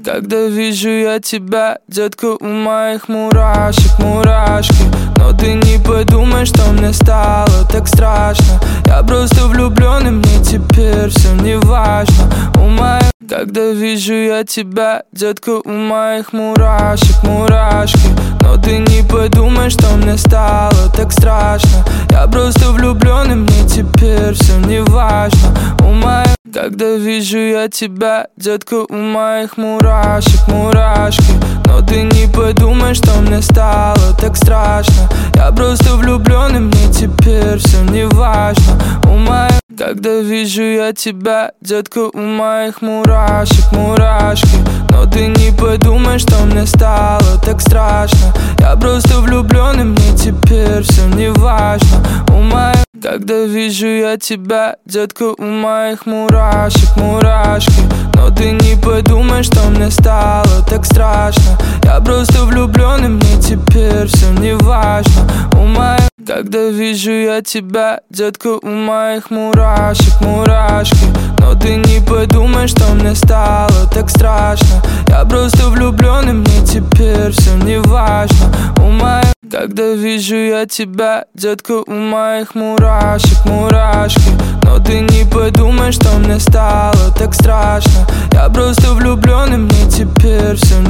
Когда вижу я тебя, детка, у моих мурашек мурашки. Но ты не подумай, что мне стало так страшно. Я просто влюблен, и мне теперь все не важно. Когда вижу я тебя, детка, у моих мурашек мурашки. Но ты не подумай, что мне стало так страшно. Я просто влюблен, и мне теперь все не важно. Когда вижу я тебя, детка, у моих мурашек мурашки. Но ты не подумай, что мне стало так страшно. Я просто влюблен, и мне теперь все не важно. Когда вижу я тебя, детка, у моих мурашек мурашки. Но ты не подумай, что мне стало так страшно. Я просто влюблен, и мне теперь все не важно. Когда вижу я тебя, детка, у моих мурашек мурашки. Но ты не подумай, что мне стало так страшно. Я просто влюблен, и мне теперь все не важно. Когда вижу я тебя, детка, у моих мурашек мурашки. Но ты не подумай, что мне стало так страшно. Я просто влюблен, и мне теперь все не важно. Когда вижу я тебя, детка, у моих мурашек мурашки. Но ты не подумай, что мне стало так страшно. Я просто влюблен, и мне теперь все